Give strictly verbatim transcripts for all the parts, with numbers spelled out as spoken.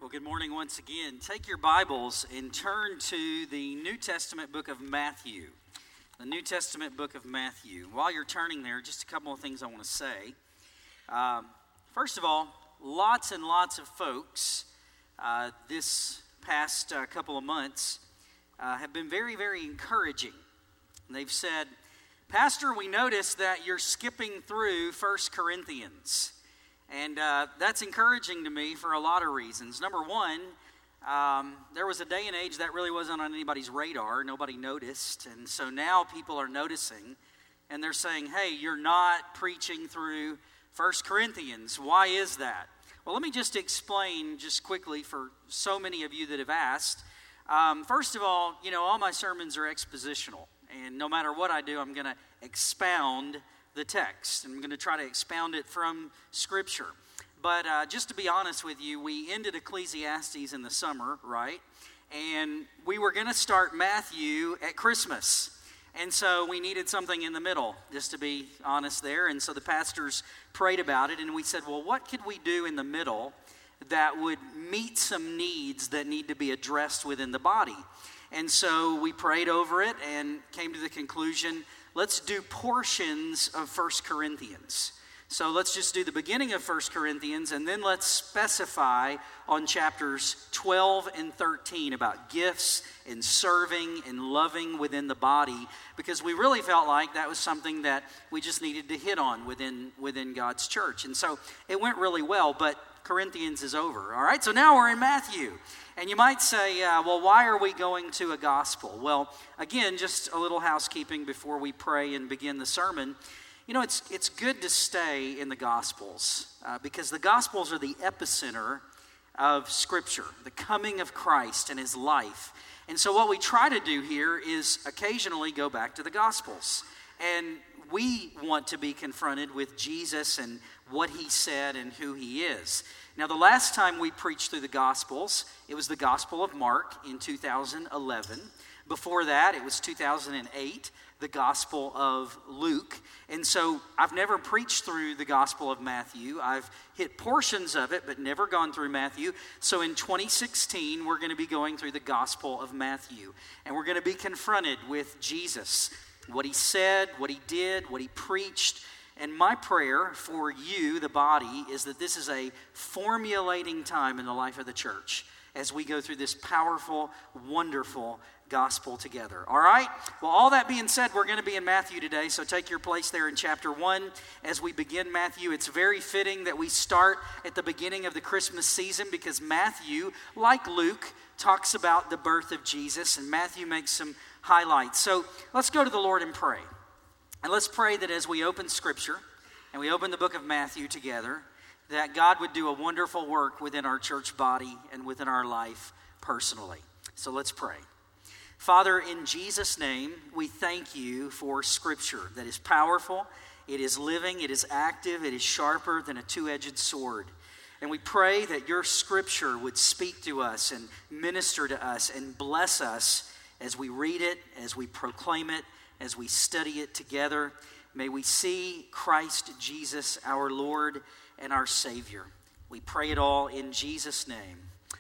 Well, good morning once again. Take your Bibles and turn to the New Testament book of Matthew. The New Testament book of Matthew. While you're turning there, just a couple of things I want to say. Uh, first of all, lots and lots of folks uh, this past uh, couple of months uh, have been very, very encouraging. They've said, Pastor, we noticed that you're skipping through First Corinthians. And uh, that's encouraging to me for a lot of reasons. Number one, um, there was a day and age that really wasn't on anybody's radar. Nobody noticed. And so now people are noticing. And they're saying, hey, you're not preaching through First Corinthians. Why is that? Well, let me just explain just quickly for so many of you that have asked. Um, first of all, you know, all my sermons are expositional. And no matter what I do, I'm going to expound the text. And I'm going to try to expound it from Scripture. But uh, just to be honest with you, we ended Ecclesiastes in the summer, right? And we were going to start Matthew at Christmas. And so we needed something in the middle, just to be honest there. And so the pastors prayed about it, and we said, well, what could we do in the middle that would meet some needs that need to be addressed within the body? And so we prayed over it and came to the conclusion, let's do portions of First Corinthians. So let's just do the beginning of First Corinthians, and then let's specify on chapters twelve and thirteen about gifts and serving and loving within the body, because we really felt like that was something that we just needed to hit on within, within God's church. And so it went really well, but Corinthians is over, all right? So now we're in Matthew. And you might say, uh, well, why are we going to a gospel? Well, again, just a little housekeeping before we pray and begin the sermon. You know, it's it's good to stay in the Gospels uh, because the Gospels are the epicenter of Scripture, the coming of Christ and His life. And so what we try to do here is occasionally go back to the Gospels. And we want to be confronted with Jesus and what He said and who He is. Now, the last time we preached through the Gospels, it was the Gospel of Mark in two thousand eleven. Before that, it was two thousand eight, the Gospel of Luke. And so I've never preached through the Gospel of Matthew. I've hit portions of it, but never gone through Matthew. So in twenty sixteen, we're going to be going through the Gospel of Matthew. And we're going to be confronted with Jesus, what He said, what He did, what He preached. And my prayer for you, the body, is that this is a formulating time in the life of the church as we go through this powerful, wonderful gospel together. All right? Well, all that being said, we're going to be in Matthew today, so take your place there in chapter one as we begin Matthew. It's very fitting that we start at the beginning of the Christmas season because Matthew, like Luke, talks about the birth of Jesus, and Matthew makes some highlights. So let's go to the Lord and pray. And let's pray that as we open Scripture and we open the book of Matthew together, that God would do a wonderful work within our church body and within our life personally. So let's pray. Father, in Jesus' name, we thank you for Scripture that is powerful, it is living, it is active, it is sharper than a two-edged sword. And we pray that your Scripture would speak to us and minister to us and bless us as we read it, as we proclaim it, as we study it together. May we see Christ Jesus, our Lord and our Savior. We pray it all in Jesus' name.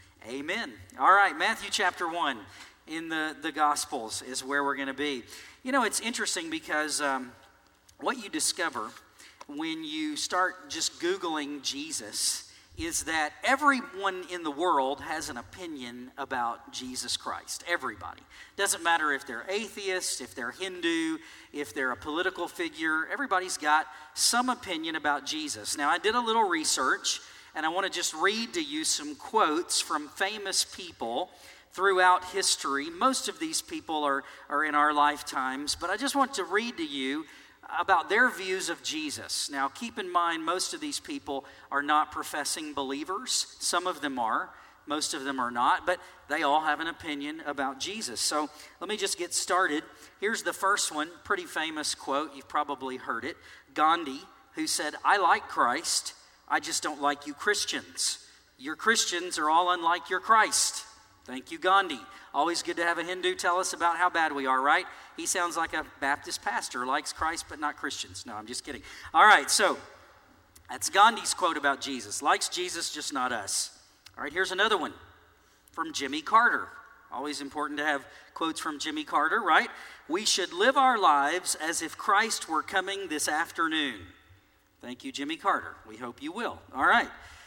Amen. All right, Matthew chapter one in the, the Gospels is where we're going to be. You know, it's interesting because um, what you discover when you start just Googling Jesus is that everyone in the world has an opinion about Jesus Christ. Everybody. Doesn't matter if they're atheist, if they're Hindu, if they're a political figure. Everybody's got some opinion about Jesus. Now, I did a little research, and I want to just read to you some quotes from famous people throughout history. Most of these people are, are in our lifetimes, but I just want to read to you about their views of Jesus. Now, keep in mind, most of these people are not professing believers. Some of them are. Most of them are not. But they all have an opinion about Jesus. So let me just get started. Here's the first one. Pretty famous quote. You've probably heard it. Gandhi, who said, I like Christ. I just don't like you Christians. Your Christians are all unlike your Christ. Thank you, Gandhi. Always good to have a Hindu tell us about how bad we are, right? He sounds like a Baptist pastor, likes Christ but not Christians. No, I'm just kidding. All right, so that's Gandhi's quote about Jesus. Likes Jesus, just not us. All right, here's another one from Jimmy Carter. Always important to have quotes from Jimmy Carter, right? We should live our lives as if Christ were coming this afternoon. Thank you, Jimmy Carter. We hope you will. All right.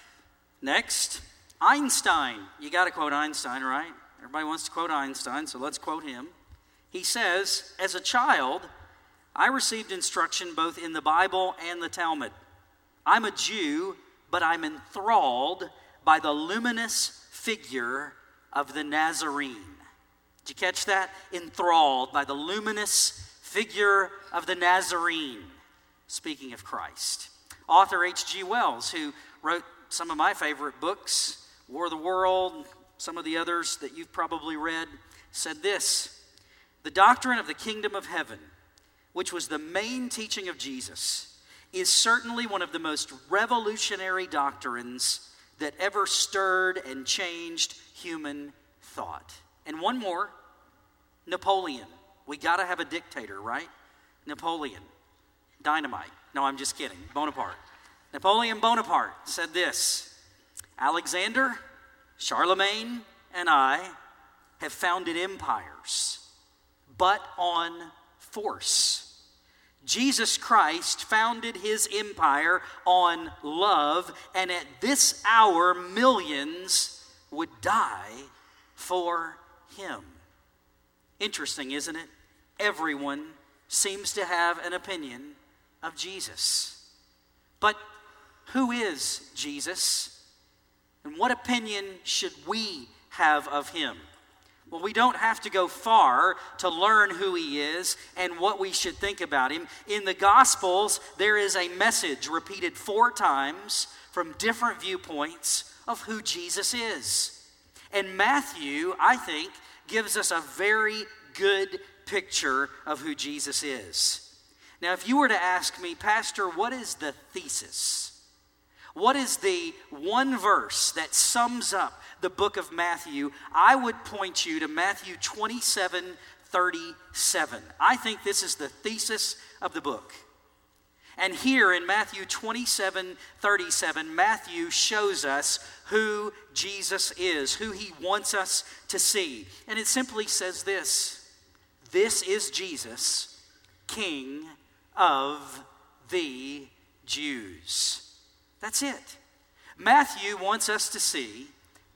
Next, Einstein. You got to quote Einstein, right? Everybody wants to quote Einstein, so let's quote him. He says, as a child, I received instruction both in the Bible and the Talmud. I'm a Jew, but I'm enthralled by the luminous figure of the Nazarene. Did you catch that? Enthralled by the luminous figure of the Nazarene. Speaking of Christ. Author H G Wells, who wrote some of my favorite books, War of the World, some of the others that you've probably read, said this: the doctrine of the kingdom of heaven, which was the main teaching of Jesus, is certainly one of the most revolutionary doctrines that ever stirred and changed human thought. And one more, Napoleon. We got to have a dictator, right? Napoleon. Dynamite. No, I'm just kidding. Bonaparte. Napoleon Bonaparte said this: Alexander, Charlemagne, and I have founded empires, but on force. Jesus Christ founded his empire on love, and at this hour, millions would die for him. Interesting, isn't it? Everyone seems to have an opinion of Jesus. But who is Jesus? And what opinion should we have of him? Well, we don't have to go far to learn who he is and what we should think about him. In the Gospels, there is a message repeated four times from different viewpoints of who Jesus is. And Matthew, I think, gives us a very good picture of who Jesus is. Now, if you were to ask me, Pastor, what is the thesis? What is the one verse that sums up the book of Matthew? I would point you to Matthew twenty-seven thirty-seven. I think this is the thesis of the book. And here in Matthew twenty-seven thirty-seven, Matthew shows us who Jesus is, who he wants us to see. And it simply says this: this is Jesus, King of the Jews. That's it. Matthew wants us to see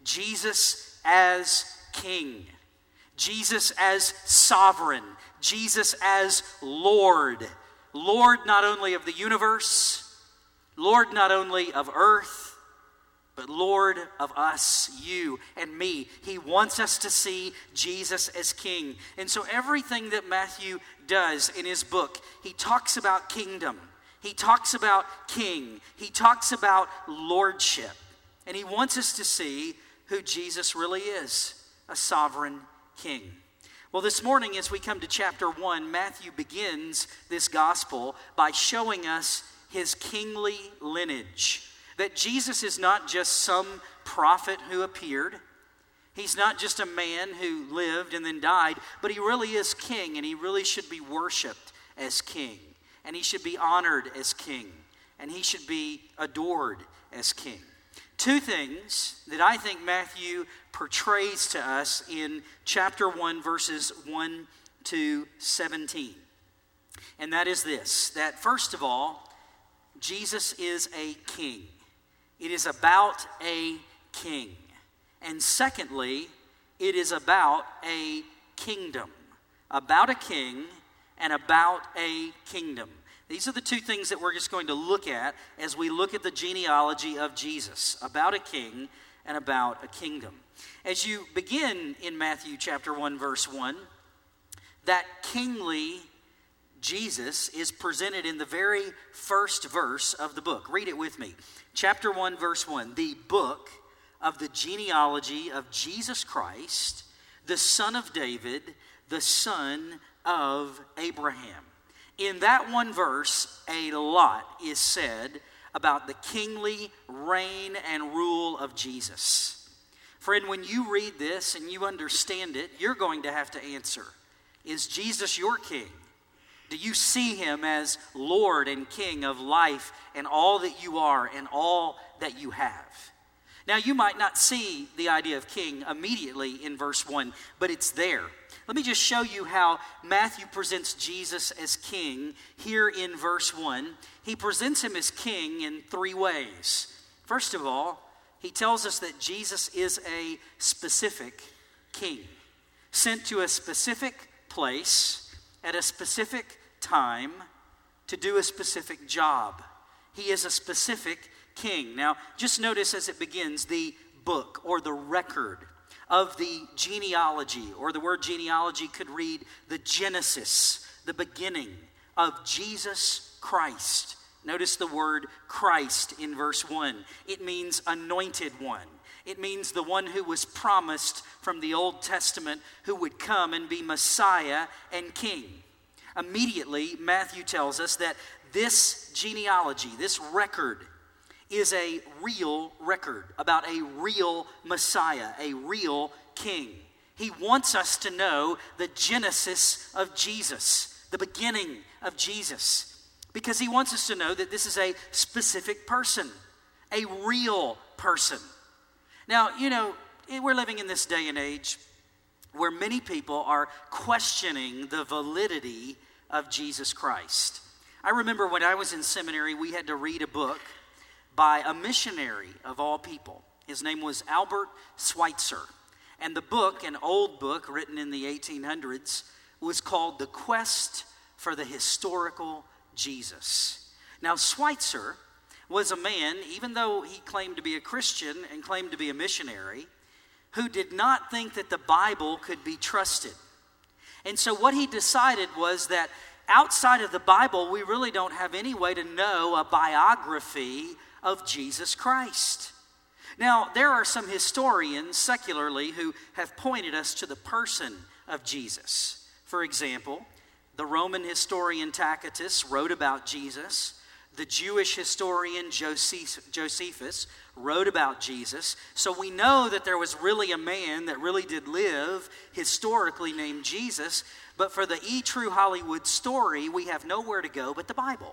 Jesus as King, Jesus as sovereign, Jesus as Lord. Lord not only of the universe, Lord not only of earth, but Lord of us, you and me. He wants us to see Jesus as King. And so everything that Matthew does in his book, he talks about kingdom. He talks about king. He talks about lordship. And he wants us to see who Jesus really is, a sovereign king. Well, this morning as we come to chapter one, Matthew begins this gospel by showing us his kingly lineage. That Jesus is not just some prophet who appeared. He's not just a man who lived and then died, but he really is king, and he really should be worshiped as king. And he should be honored as king. And he should be adored as king. Two things that I think Matthew portrays to us in chapter one, verses one to seventeen. And that is this, that first of all, Jesus is a king. It is about a king. And secondly, it is about a kingdom. About a king and about a kingdom. These are the two things that we're just going to look at as we look at the genealogy of Jesus. About a king and about a kingdom. As you begin in Matthew chapter one, verse one, that kingly Jesus is presented in the very first verse of the book. Read it with me. Chapter one, verse one. The book of the genealogy of Jesus Christ, the son of David, the son of Abraham. In that one verse, a lot is said about the kingly reign and rule of Jesus. Friend, when you read this and you understand it, you're going to have to answer, is Jesus your king? Do you see him as Lord and King of life and all that you are and all that you have? Now, you might not see the idea of king immediately in verse one, but it's there. Let me just show you how Matthew presents Jesus as king here in verse one. He presents him as king in three ways. First of all, he tells us that Jesus is a specific king, sent to a specific place at a specific time to do a specific job. He is a specific king. Now, just notice as it begins, the book or the record of the genealogy, or the word genealogy could read the Genesis, the beginning of Jesus Christ. Notice the word Christ in verse one. It means anointed one. It means the one who was promised from the Old Testament who would come and be Messiah and King. Immediately, Matthew tells us that this genealogy, this record, is a real record about a real Messiah, a real king. He wants us to know the genesis of Jesus, the beginning of Jesus, because he wants us to know that this is a specific person, a real person. Now, you know, we're living in this day and age where many people are questioning the validity of Jesus Christ. I remember when I was in seminary, we had to read a book by a missionary of all people. His name was Albert Schweitzer. And the book, an old book written in the eighteen hundreds, was called The Quest for the Historical Jesus. Now, Schweitzer was a man, even though he claimed to be a Christian and claimed to be a missionary, who did not think that the Bible could be trusted. And so what he decided was that outside of the Bible, we really don't have any way to know a biography of Jesus Christ. Now, there are some historians secularly who have pointed us to the person of Jesus. For example, the Roman historian Tacitus wrote about Jesus. The Jewish historian Josephus wrote about Jesus. So we know that there was really a man that really did live historically named Jesus. But for the E! True Hollywood story, we have nowhere to go but the Bible.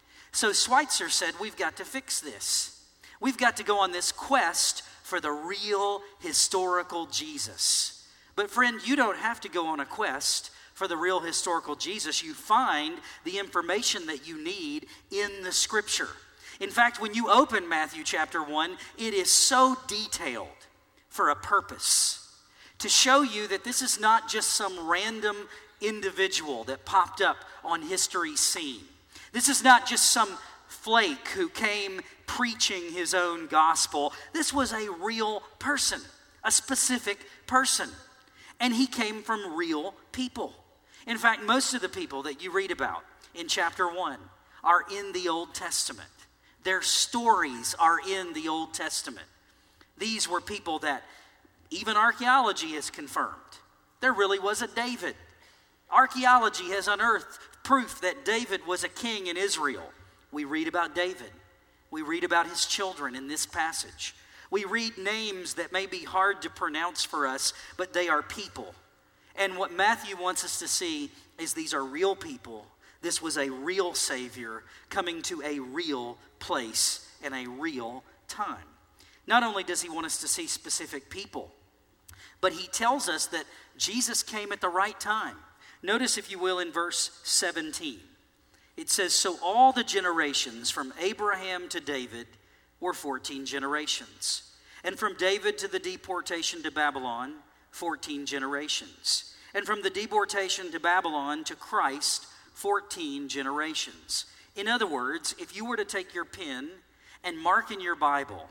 So Schweitzer said, we've got to fix this. We've got to go on this quest for the real historical Jesus. But friend, you don't have to go on a quest for the real historical Jesus. You find the information that you need in the Scripture. In fact, when you open Matthew chapter one, it is so detailed for a purpose, to show you that this is not just some random individual that popped up on history's scene. This is not just some flake who came preaching his own gospel. This was a real person, a specific person. And he came from real people. In fact, most of the people that you read about in chapter one are in the Old Testament. Their stories are in the Old Testament. These were people that even archaeology has confirmed. There really was a David. Archaeology has unearthed proof that David was a king in Israel. We read about David. We read about his children in this passage. We read names that may be hard to pronounce for us, but they are people. And what Matthew wants us to see is these are real people. This was a real Savior coming to a real place and a real time. Not only does he want us to see specific people, but he tells us that Jesus came at the right time. Notice, if you will, in verse seventeen. It says, so all the generations from Abraham to David were fourteen generations. And from David to the deportation to Babylon, fourteen generations. And from the deportation to Babylon to Christ, fourteen generations. In other words, if you were to take your pen and mark in your Bible,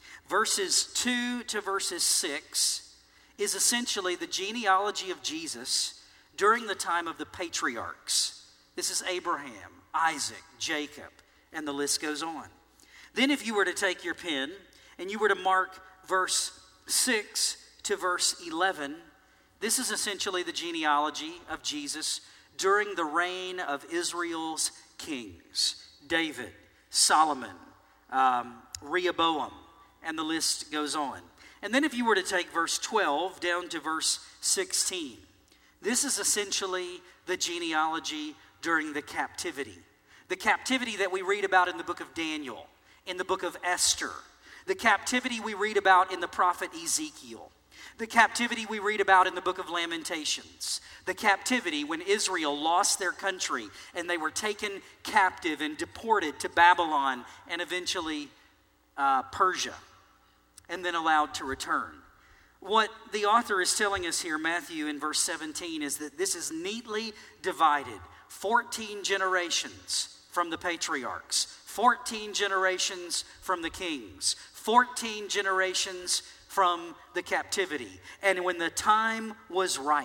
verses two to verses six is essentially the genealogy of Jesus during the time of the patriarchs. This is Abraham, Isaac, Jacob, and the list goes on. Then if you were to take your pen and you were to mark verse six to verse eleven, this is essentially the genealogy of Jesus during the reign of Israel's kings. David, Solomon, um, Rehoboam, and the list goes on. And then if you were to take verse twelve down to verse sixteen, this is essentially the genealogy during the captivity. The captivity that we read about in the book of Daniel, in the book of Esther. The captivity we read about in the prophet Ezekiel. The captivity we read about in the book of Lamentations. The captivity when Israel lost their country and they were taken captive and deported to Babylon and eventually uh, Persia, and then allowed to return. What the author is telling us here, Matthew, in verse seventeen, is that this is neatly divided. fourteen generations from the patriarchs, fourteen generations from the kings, fourteen generations from the captivity. And when the time was right,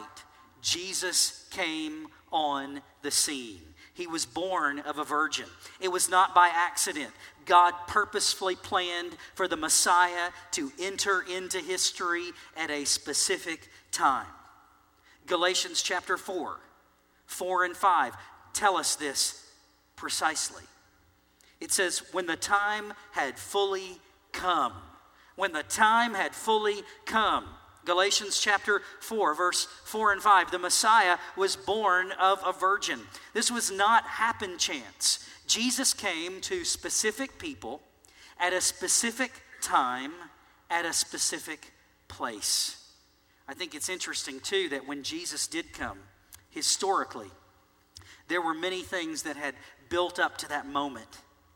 Jesus came on the scene. He was born of a virgin. It was not by accident. God purposefully planned for the Messiah to enter into history at a specific time. Galatians chapter four, four and five tell us this precisely. It says, when the time had fully come, when the time had fully come, Galatians chapter four, verse four and five, the Messiah was born of a virgin. This was not happen chance. Jesus came to specific people at a specific time, at a specific place. I think it's interesting, too, that when Jesus did come, historically, there were many things that had built up to that moment.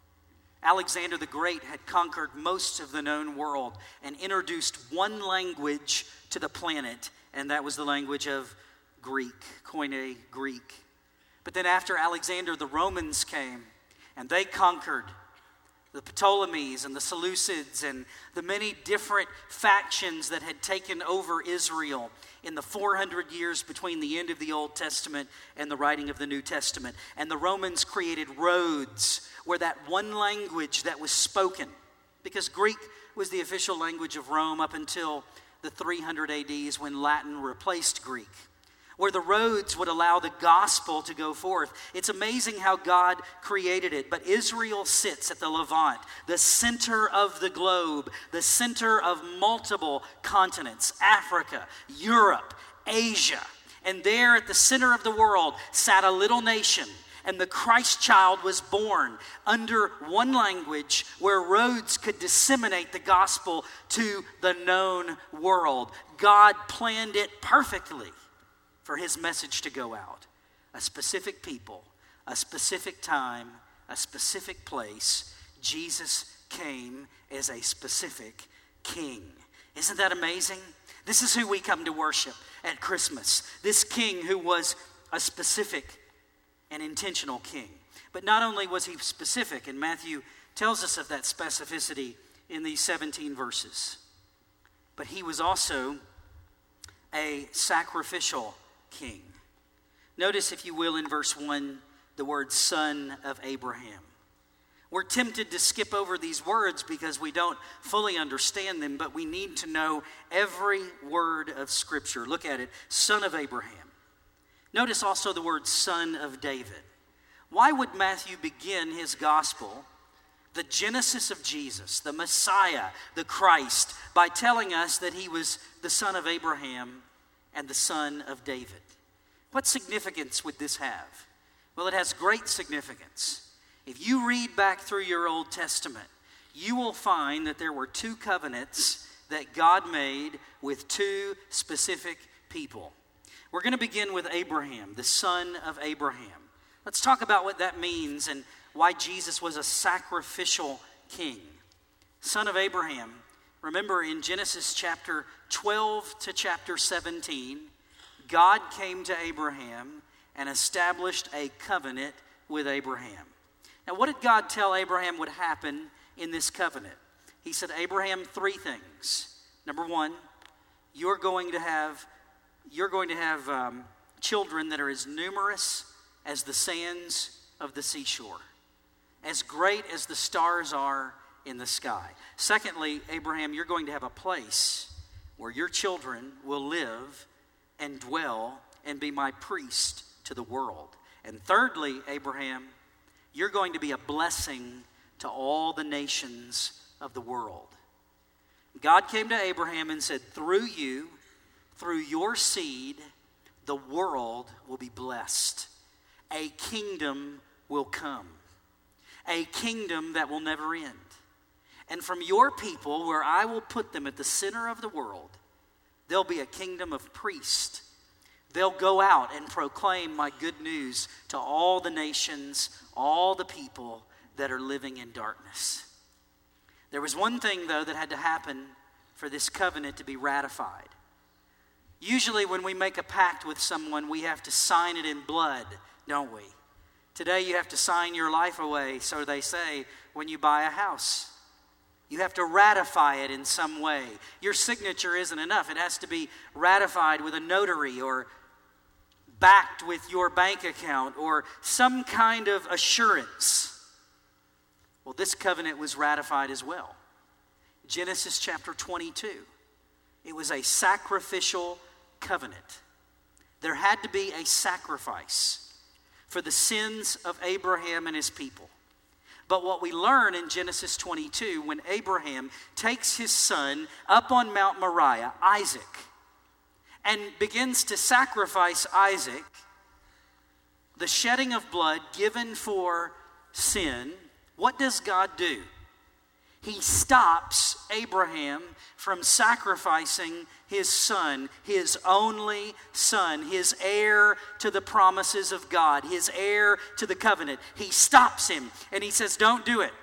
Alexander the Great had conquered most of the known world and introduced one language to the planet, and that was the language of Greek, Koine Greek. But then after Alexander, the Romans came, and they conquered the Ptolemies and the Seleucids and the many different factions that had taken over Israel in the four hundred years between the end of the Old Testament and the writing of the New Testament. And the Romans created roads where that one language that was spoken, because Greek was the official language of Rome up until the three hundred A D is when Latin replaced Greek, where the roads would allow the gospel to go forth. It's amazing how God created it. But Israel sits at the Levant, the center of the globe, the center of multiple continents, Africa, Europe, Asia. And there at the center of the world sat a little nation. And the Christ child was born under one language where roads could disseminate the gospel to the known world. God planned it perfectly for his message to go out. A specific people, a specific time, a specific place. Jesus came as a specific king. Isn't that amazing? This is who we come to worship at Christmas. This king who was a specific and intentional king. But not only was he specific, and Matthew tells us of that specificity in these seventeen verses, but he was also a sacrificial king. Notice, if you will, in verse one, the word son of Abraham. We're tempted to skip over these words because we don't fully understand them, but we need to know every word of Scripture. Look at it, son of Abraham. Notice also the word son of David. Why would Matthew begin his gospel, the genesis of Jesus, the Messiah, the Christ, by telling us that he was the son of Abraham and the son of David? What significance would this have? Well, it has great significance. If you read back through your Old Testament, you will find that there were two covenants that God made with two specific people. We're going to begin with Abraham, the son of Abraham. Let's talk about what that means and why Jesus was a sacrificial king. Son of Abraham. Remember in Genesis chapter twelve to chapter seventeen, God came to Abraham and established a covenant with Abraham. Now, what did God tell Abraham would happen in this covenant? He said, Abraham, three things. Number one, you're going to have You're going to have um, children that are as numerous as the sands of the seashore, as great as the stars are in the sky. Secondly, Abraham, you're going to have a place where your children will live and dwell and be my priest to the world. And thirdly, Abraham, you're going to be a blessing to all the nations of the world. God came to Abraham and said, through you, through your seed, the world will be blessed. A kingdom will come. A kingdom that will never end. And from your people, where I will put them at the center of the world, they'll be a kingdom of priests. They'll go out and proclaim my good news to all the nations, all the people that are living in darkness. There was one thing, though, that had to happen for this covenant to be ratified. Usually when we make a pact with someone, we have to sign it in blood, don't we? Today you have to sign your life away, so they say, when you buy a house. You have to ratify it in some way. Your signature isn't enough. It has to be ratified with a notary or backed with your bank account or some kind of assurance. Well, this covenant was ratified as well. Genesis chapter twenty-two. It was a sacrificial covenant. There had to be a sacrifice for the sins of Abraham and his people. But what we learn in Genesis twenty-two, when Abraham takes his son up on Mount Moriah, Isaac, and begins to sacrifice Isaac, the shedding of blood given for sin, what does God do? He stops Abraham from sacrificing his son, his only son, his heir to the promises of God, his heir to the covenant. He stops him and he says, don't do it.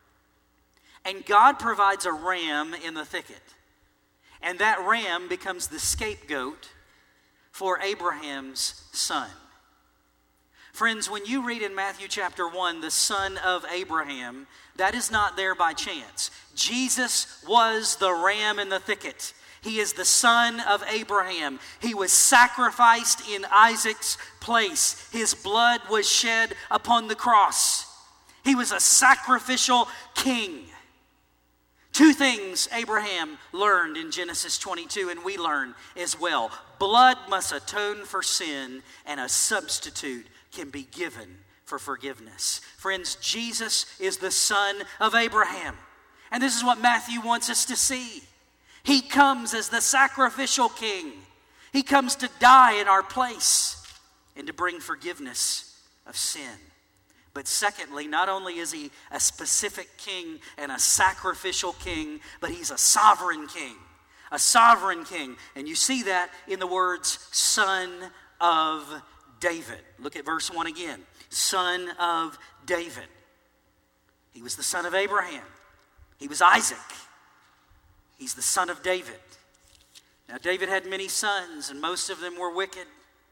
And God provides a ram in the thicket. And that ram becomes the scapegoat for Abraham's son. Friends, when you read in Matthew chapter one, the son of Abraham, that is not there by chance. Jesus was the ram in the thicket. He is the son of Abraham. He was sacrificed in Isaac's place. His blood was shed upon the cross. He was a sacrificial king. Two things Abraham learned in Genesis twenty-two, and we learn as well. Blood must atone for sin, and a substitute can be given for forgiveness. Friends, Jesus is the son of Abraham. And this is what Matthew wants us to see. He comes as the sacrificial king. He comes to die in our place and to bring forgiveness of sin. But secondly, not only is he a specific king and a sacrificial king, but he's a sovereign king. A sovereign king. And you see that in the words, son of David. Look at verse one again. Son of David. He was the son of Abraham. He was Isaac. He's the son of David. Now, David had many sons, and most of them were wicked.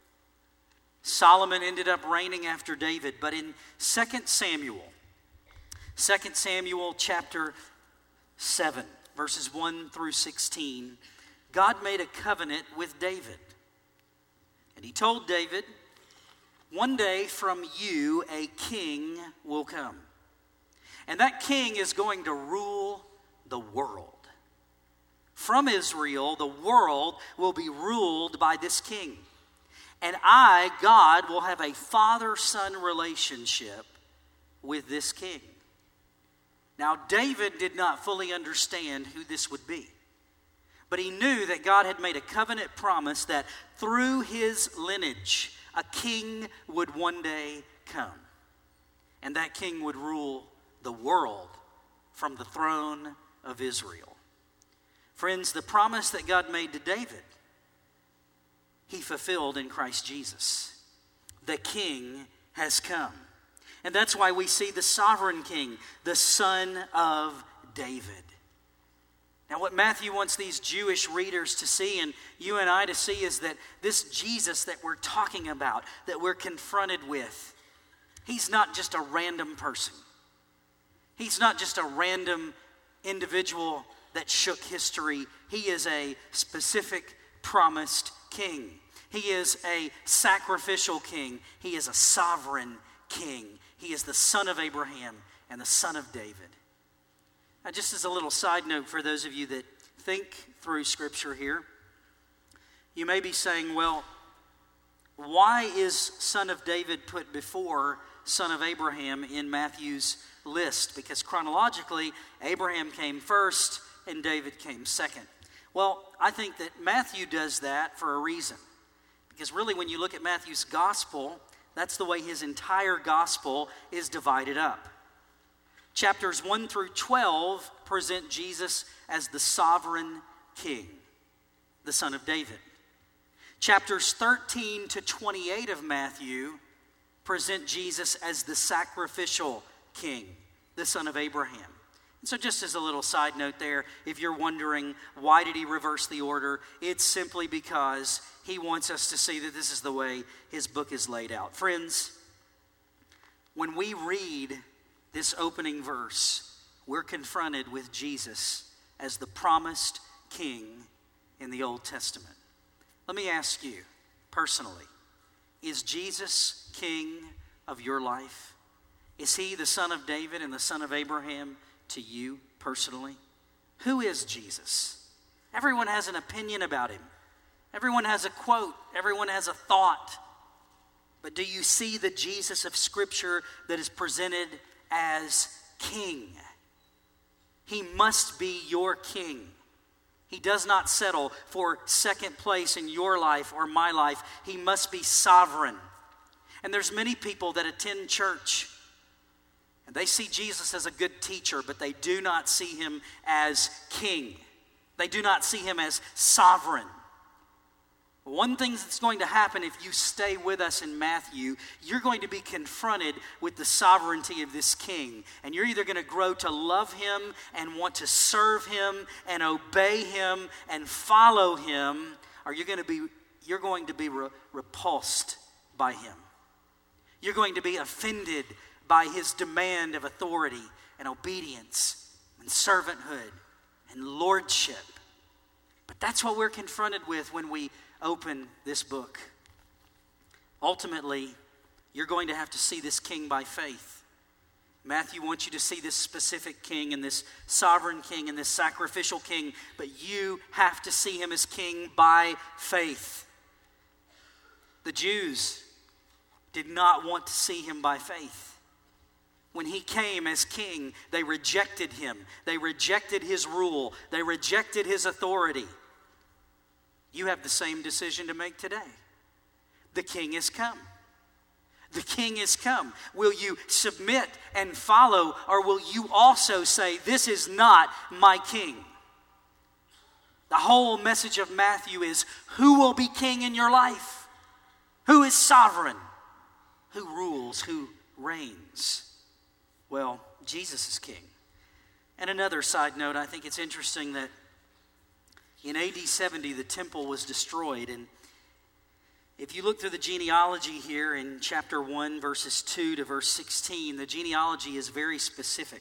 Solomon ended up reigning after David. But in Second Samuel, Second Samuel chapter seven, verses one through sixteen, God made a covenant with David. And he told David, one day from you a king will come. And that king is going to rule the world. From Israel, the world will be ruled by this king. And I, God, will have a father-son relationship with this king. Now, David did not fully understand who this would be. But he knew that God had made a covenant promise that through his lineage, a king would one day come. And that king would rule the world from the throne of Israel. Friends, the promise that God made to David, he fulfilled in Christ Jesus. The king has come. And that's why we see the sovereign king, the son of David. Now, what Matthew wants these Jewish readers to see, and you and I to see, is that this Jesus that we're talking about, that we're confronted with, he's not just a random person. He's not just a random individual that shook history. He is a specific promised king. He is a sacrificial king. He is a sovereign king. He is the son of Abraham and the son of David. Now, just as a little side note for those of you that think through Scripture here, you may be saying, well, why is son of David put before son of Abraham in Matthew's list? Because chronologically, Abraham came first and David came second. Well, I think that Matthew does that for a reason. Because really, when you look at Matthew's gospel, that's the way his entire gospel is divided up. Chapters one through twelve present Jesus as the sovereign king, the son of David. Chapters thirteen to twenty-eight of Matthew present Jesus as the sacrificial king, the son of Abraham. And so just as a little side note there, if you're wondering why did he reverse the order, it's simply because he wants us to see that this is the way his book is laid out. Friends, when we read this opening verse, we're confronted with Jesus as the promised king in the Old Testament. Let me ask you personally, is Jesus king of your life? Is he the son of David and the son of Abraham to you personally? Who is Jesus? Everyone has an opinion about him. Everyone has a quote. Everyone has a thought. But do you see the Jesus of Scripture that is presented as king? He must be your king. He does not settle for second place in your life or my life. He must be sovereign. And there's many people that attend church and they see Jesus as a good teacher, but they do not see him as king. They do not see him as sovereign. One thing that's going to happen if you stay with us in Matthew, you're going to be confronted with the sovereignty of this king. And you're either going to grow to love him and want to serve him and obey him and follow him, or you're going to be, you're going to be re- repulsed by him. You're going to be offended by his demand of authority and obedience and servanthood and lordship. But that's what we're confronted with when we open this book. Ultimately, you're going to have to see this king by faith. Matthew wants you to see this specific king and this sovereign king and this sacrificial king, but you have to see him as king by faith. The Jews did not want to see him by faith. When he came as king, they rejected him. They rejected his rule. They rejected his authority. You have the same decision to make today. The king has come. The king has come. Will you submit and follow, or will you also say, this is not my king? The whole message of Matthew is, who will be king in your life? Who is sovereign? Who rules? Who reigns? Well, Jesus is king. And another side note, I think it's interesting that in A D seventy, the temple was destroyed. And if you look through the genealogy here in chapter one, verses two to verse sixteen, the genealogy is very specific.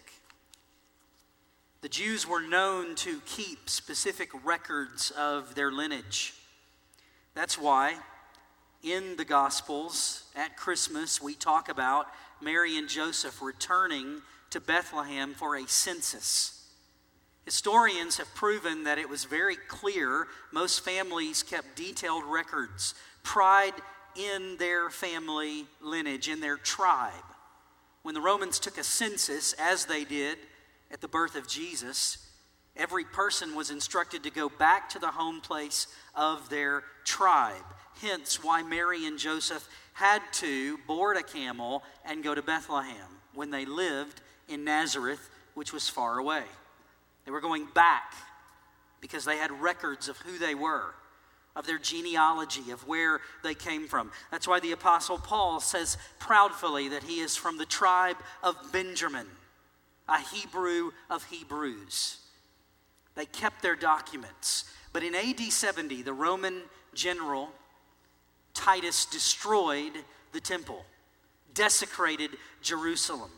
The Jews were known to keep specific records of their lineage. That's why in the Gospels at Christmas, we talk about Mary and Joseph returning to Bethlehem for a census. Historians have proven that it was very clear most families kept detailed records, pride in their family lineage, in their tribe. When the Romans took a census, as they did at the birth of Jesus, every person was instructed to go back to the home place of their tribe. Hence why Mary and Joseph had to board a camel and go to Bethlehem when they lived in Nazareth, which was far away. They were going back because they had records of who they were, of their genealogy, of where they came from. That's why the Apostle Paul says proudly that he is from the tribe of Benjamin, a Hebrew of Hebrews. They kept their documents. But in A D seventy, the Roman general Titus destroyed the temple, desecrated Jerusalem.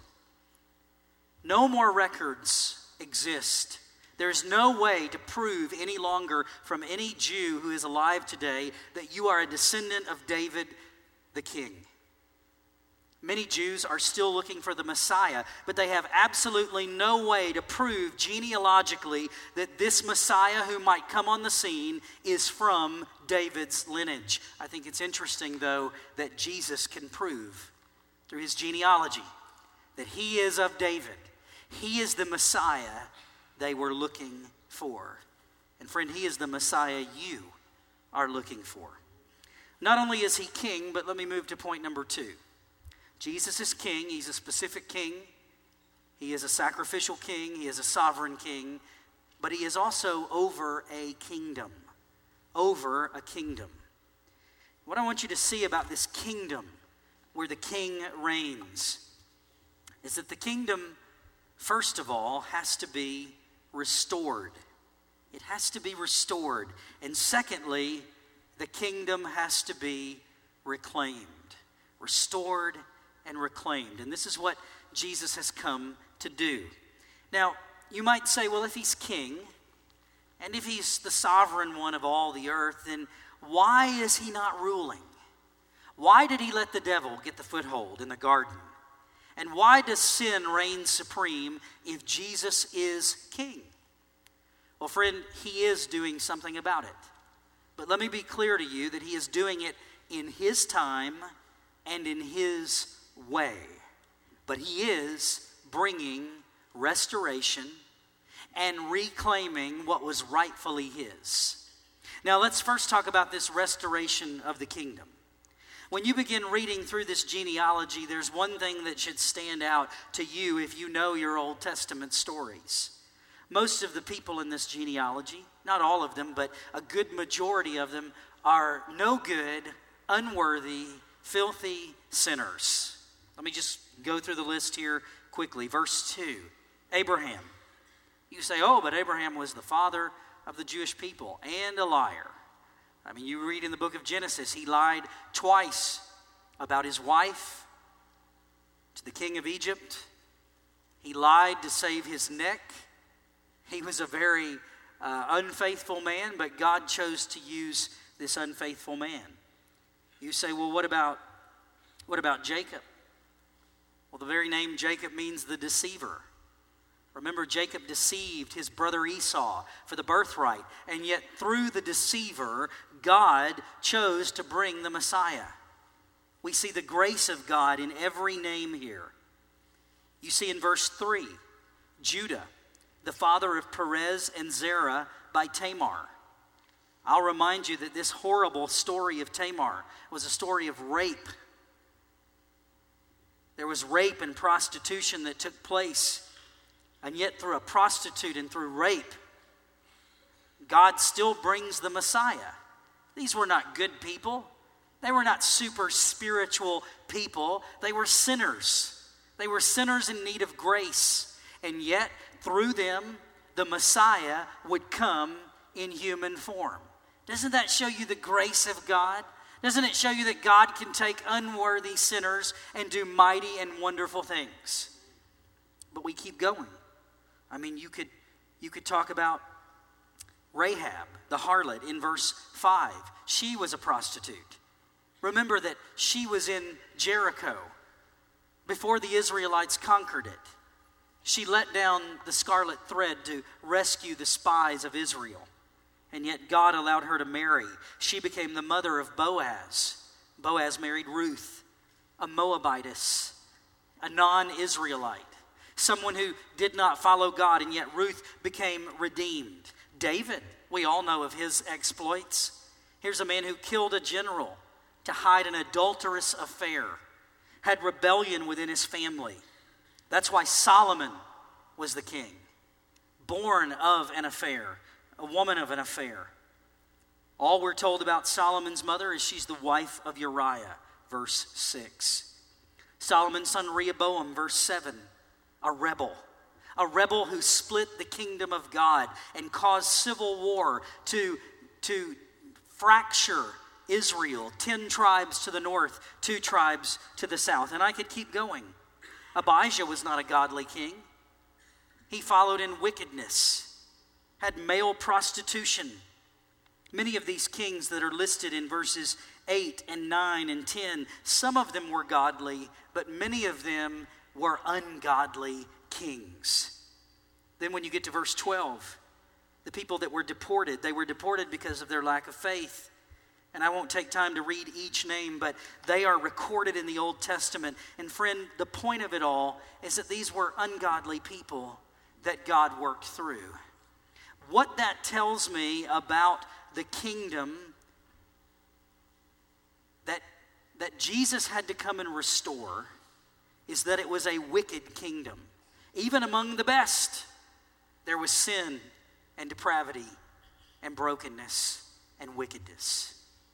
No more records exist. There is no way to prove any longer from any Jew who is alive today that you are a descendant of David the king. Many Jews are still looking for the Messiah, but they have absolutely no way to prove genealogically that this Messiah who might come on the scene is from David's lineage. I think it's interesting, though, that Jesus can prove through his genealogy that he is of David. He is the Messiah they were looking for. And friend, he is the Messiah you are looking for. Not only is he king, but let me move to point number two. Jesus is king. He's a specific king. He is a sacrificial king. He is a sovereign king. But he is also over a kingdom. Over a kingdom. What I want you to see about this kingdom where the king reigns is that the kingdom, first of all, has to be restored. It has to be restored. And secondly, the kingdom has to be reclaimed. Restored and reclaimed. And this is what Jesus has come to do. Now, you might say, well, if he's king, and if he's the sovereign one of all the earth, then why is he not ruling? Why did he let the devil get the foothold in the garden? And why does sin reign supreme if Jesus is king? Well, friend, he is doing something about it. But let me be clear to you that he is doing it in his time and in his way. But he is bringing restoration and reclaiming what was rightfully his. Now, let's first talk about this restoration of the kingdom. When you begin reading through this genealogy, there's one thing that should stand out to you if you know your Old Testament stories. Most of the people in this genealogy, not all of them, but a good majority of them, are no good, unworthy, filthy sinners. Let me just go through the list here quickly. Verse two, Abraham. You say, oh, but Abraham was the father of the Jewish people and a liar. I mean, you read in the book of Genesis, he lied twice about his wife to the king of Egypt. He lied to save his neck. He was a very uh, unfaithful man, but God chose to use this unfaithful man. You say, well, what about, what about Jacob? Well, the very name Jacob means the deceiver. Remember, Jacob deceived his brother Esau for the birthright, and yet through the deceiver, God chose to bring the Messiah. We see the grace of God in every name here. You see in verse three, Judah, the father of Perez and Zerah by Tamar. I'll remind you that this horrible story of Tamar was a story of rape. There was rape and prostitution that took place. And yet through a prostitute and through rape, God still brings the Messiah. These were not good people. They were not super spiritual people. They were sinners. They were sinners in need of grace. And yet through them, the Messiah would come in human form. Doesn't that show you the grace of God? Doesn't it show you that God can take unworthy sinners and do mighty and wonderful things? But we keep going. I mean, you could you could talk about Rahab, the harlot, in verse five. She was a prostitute. Remember that she was in Jericho before the Israelites conquered it. She let down the scarlet thread to rescue the spies of Israel. And yet God allowed her to marry. She became the mother of Boaz. Boaz married Ruth, a Moabitess, a non-Israelite. Someone who did not follow God, and yet Ruth became redeemed. David, we all know of his exploits. Here's a man who killed a general to hide an adulterous affair, had rebellion within his family. That's why Solomon was the king, born of an affair, a woman of an affair. All we're told about Solomon's mother is she's the wife of Uriah, verse six. Solomon's son Rehoboam, verse seven. A rebel, a rebel who split the kingdom of God and caused civil war to, to fracture Israel. Ten tribes to the north, two tribes to the south. And I could keep going. Abijah was not a godly king. He followed in wickedness, had male prostitution. Many of these kings that are listed in verses eight and nine and ten, some of them were godly, but many of them were ungodly kings. Then when you get to verse twelve, the people that were deported, they were deported because of their lack of faith. And I won't take time to read each name, but they are recorded in the Old Testament. And friend, the point of it all is that these were ungodly people that God worked through. What that tells me about the kingdom that, that Jesus had to come and restore is that it was a wicked kingdom. Even among the best, there was sin and depravity and brokenness and wickedness.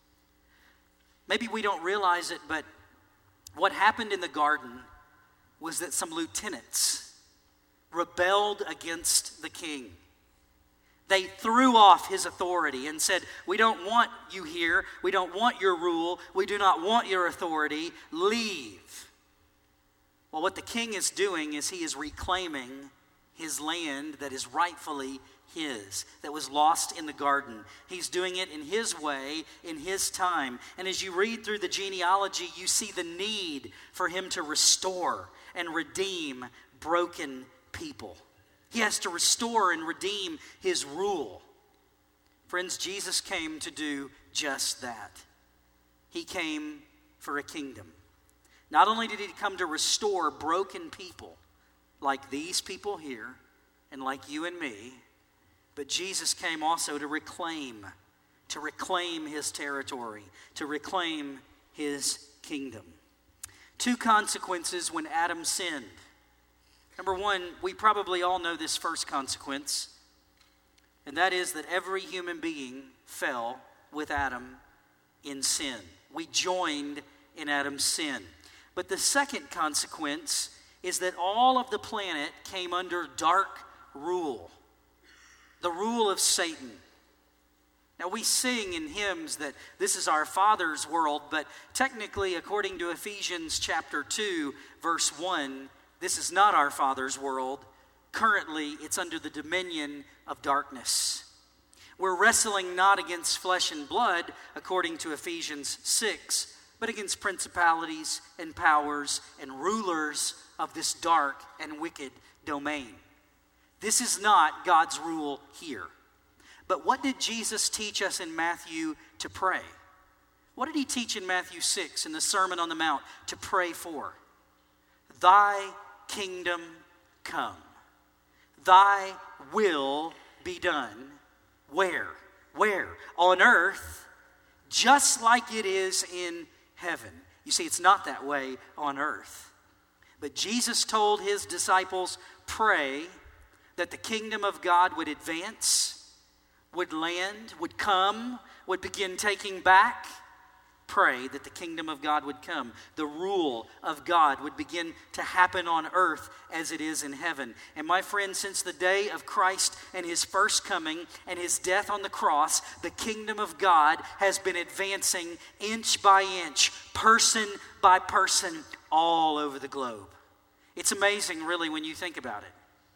Maybe we don't realize it, but what happened in the garden was that some lieutenants rebelled against the king. They threw off his authority and said, "We don't want you here. We don't want your rule. We do not want your authority. Leave." Well, what the king is doing is he is reclaiming his land that is rightfully his, that was lost in the garden. He's doing it in his way, in his time. And as you read through the genealogy, you see the need for him to restore and redeem broken people. He has to restore and redeem his rule. Friends, Jesus came to do just that. He came for a kingdom. Not only did he come to restore broken people like these people here and like you and me, but Jesus came also to reclaim, to reclaim his territory, to reclaim his kingdom. Two consequences when Adam sinned. Number one, we probably all know this first consequence, and that is that every human being fell with Adam in sin. We joined in Adam's sin. But the second consequence is that all of the planet came under dark rule, the rule of Satan. Now, we sing in hymns that this is our Father's world, but technically, according to Ephesians chapter two, verse one, this is not our Father's world. Currently, it's under the dominion of darkness. We're wrestling not against flesh and blood, according to Ephesians six, but against principalities and powers and rulers of this dark and wicked domain. This is not God's rule here. But what did Jesus teach us in Matthew to pray? What did he teach in Matthew six in the Sermon on the Mount to pray for? Thy kingdom come. Thy will be done. Where? Where? On earth, just like it is in heaven. You see, it's not that way on earth. But Jesus told his disciples, pray that the kingdom of God would advance, would land, would come, would begin taking back. Pray that the kingdom of God would come. The rule of God would begin to happen on earth as it is in heaven. And my friend, since the day of Christ and his first coming and his death on the cross, the kingdom of God has been advancing inch by inch, person by person, all over the globe. It's amazing, really, when you think about it.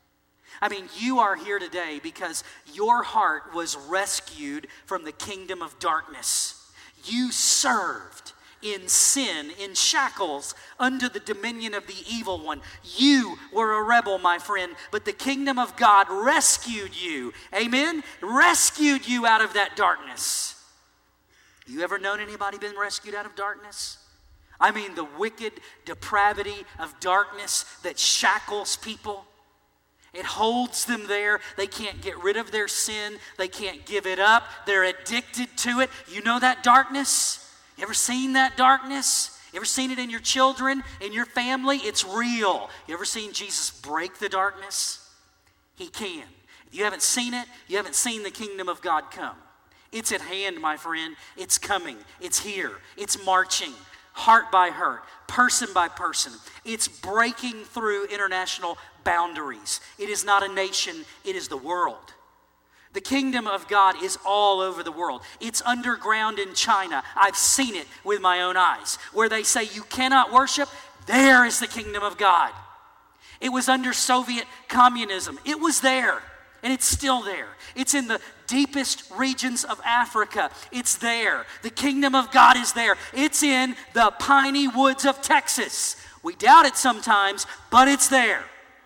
I mean, you are here today because your heart was rescued from the kingdom of darkness. You served in sin, in shackles, under the dominion of the evil one. You were a rebel, my friend, but the kingdom of God rescued you. Amen? Rescued you out of that darkness. You ever known anybody been rescued out of darkness? I mean, the wicked depravity of darkness that shackles people. It holds them there. They can't get rid of their sin. They can't give it up. They're addicted to it. You know that darkness? You ever seen that darkness? You ever seen it in your children, in your family? It's real. You ever seen Jesus break the darkness? He can. If you haven't seen it, you haven't seen the kingdom of God come. It's at hand, my friend. It's coming. It's here. It's marching. Heart by heart, person by person. It's breaking through international boundaries. It is not a nation, it is the world. The kingdom of God is all over the world. It's underground in China. I've seen it with my own eyes. Where they say you cannot worship, there is the kingdom of God. It was under Soviet communism. It was there. And it's still there. It's in the deepest regions of Africa. It's there. The kingdom of God is there. It's in the piney woods of Texas. We doubt it sometimes, but it's there.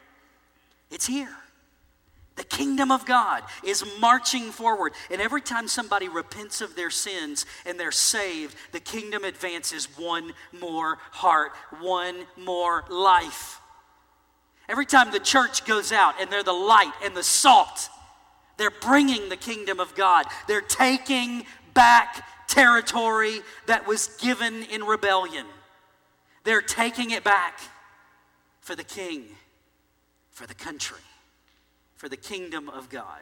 It's here. The kingdom of God is marching forward. And every time somebody repents of their sins and they're saved, the kingdom advances one more heart, one more life. Every time the church goes out and they're the light and the salt, they're bringing the kingdom of God. They're taking back territory that was given in rebellion. They're taking it back for the king, for the country, for the kingdom of God?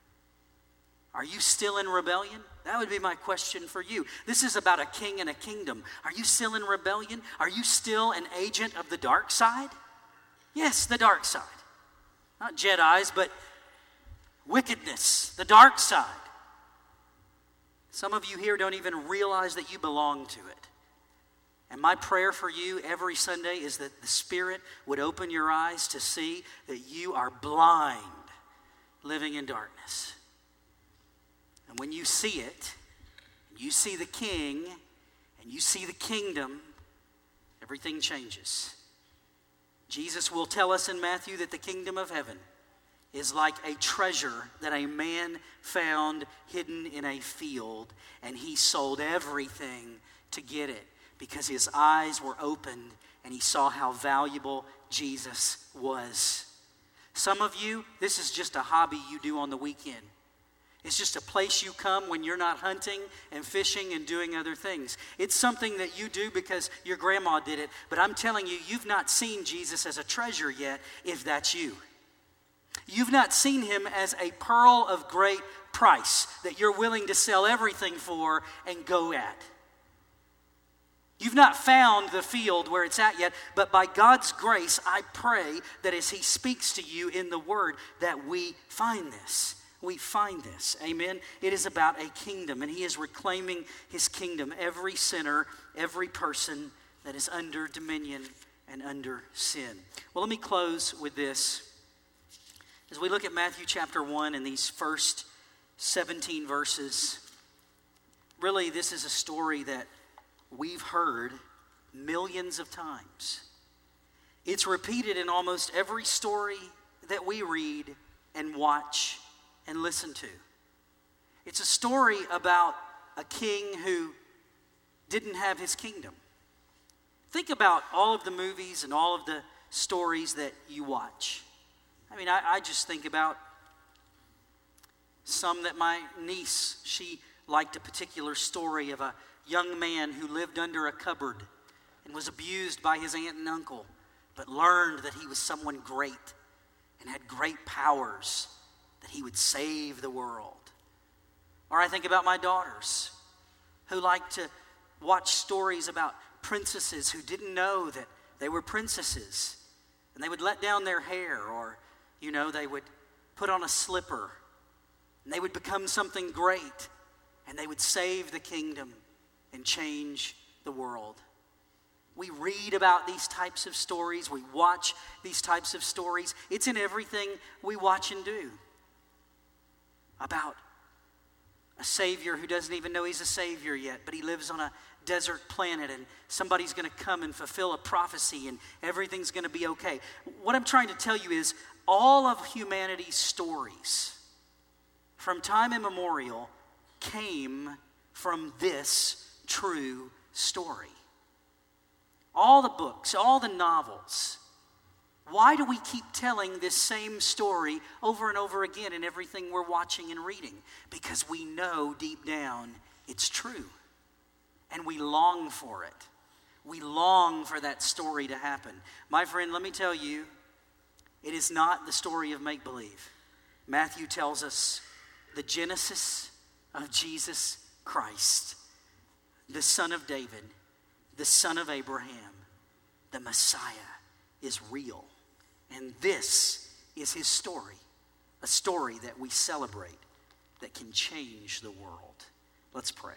Are you still in rebellion? That would be my question for you. This is about a king and a kingdom. Are you still in rebellion? Are you still an agent of the dark side? Yes, the dark side. Not Jedis, but wickedness, the dark side. Some of you here don't even realize that you belong to it. And my prayer for you every Sunday is that the Spirit would open your eyes to see that you are blind, living in darkness. And when you see it, you see the King, and you see the kingdom, everything changes. Jesus will tell us in Matthew that the kingdom of heaven is like a treasure that a man found hidden in a field, and he sold everything to get it because his eyes were opened and he saw how valuable Jesus was. Some of you, this is just a hobby you do on the weekend. It's just a place you come when you're not hunting and fishing and doing other things. It's something that you do because your grandma did it. But I'm telling you, you've not seen Jesus as a treasure yet, if that's you. You've not seen him as a pearl of great price that you're willing to sell everything for and go at. You've not found the field where it's at yet, but by God's grace, I pray that as he speaks to you in the word, that we find this. We find this. Amen. It is about a kingdom, and he is reclaiming his kingdom. Every sinner, every person that is under dominion and under sin. Well, let me close with this. As we look at Matthew chapter one and these first seventeen verses, really this is a story that we've heard millions of times. It's repeated in almost every story that we read and watch and listen to. It's a story about a king who didn't have his kingdom. Think about all of the movies and all of the stories that you watch. I mean, I, I just think about some that my niece, she liked a particular story of a young man who lived under a cupboard and was abused by his aunt and uncle, but learned that he was someone great and had great powers, that he would save the world. Or I think about my daughters who like to watch stories about princesses who didn't know that they were princesses. And they would let down their hair, or, you know, they would put on a slipper. And they would become something great. And they would save the kingdom and change the world. We read about these types of stories. We watch these types of stories. It's in everything we watch and do. About a Savior who doesn't even know he's a Savior yet, but he lives on a desert planet, and somebody's going to come and fulfill a prophecy, and everything's going to be okay. What I'm trying to tell you is all of humanity's stories from time immemorial came from this true story. All the books, all the novels. Why do we keep telling this same story over and over again in everything we're watching and reading? Because we know deep down it's true. And we long for it. We long for that story to happen. My friend, let me tell you, it is not the story of make-believe. Matthew tells us the genesis of Jesus Christ, the Son of David, the Son of Abraham, the Messiah, is real. And this is his story, a story that we celebrate that can change the world. Let's pray.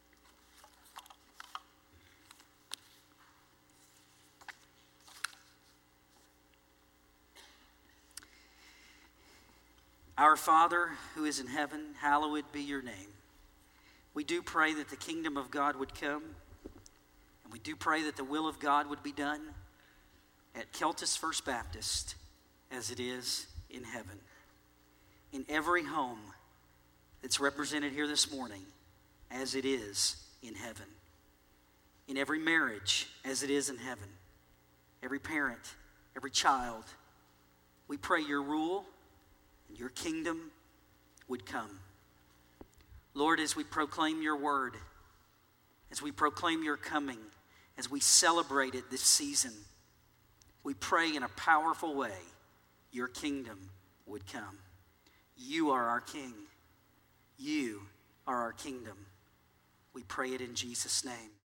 Our Father, who is in heaven, hallowed be your name. We do pray that the kingdom of God would come, and we do pray that the will of God would be done at Keltis First Baptist as it is in heaven. In every home that's represented here this morning, as it is in heaven. In every marriage, as it is in heaven. Every parent, every child. We pray your rule and your kingdom would come. Lord, as we proclaim your word, as we proclaim your coming, as we celebrate it this season, we pray in a powerful way your kingdom would come. You are our King. You are our kingdom. We pray it in Jesus' name.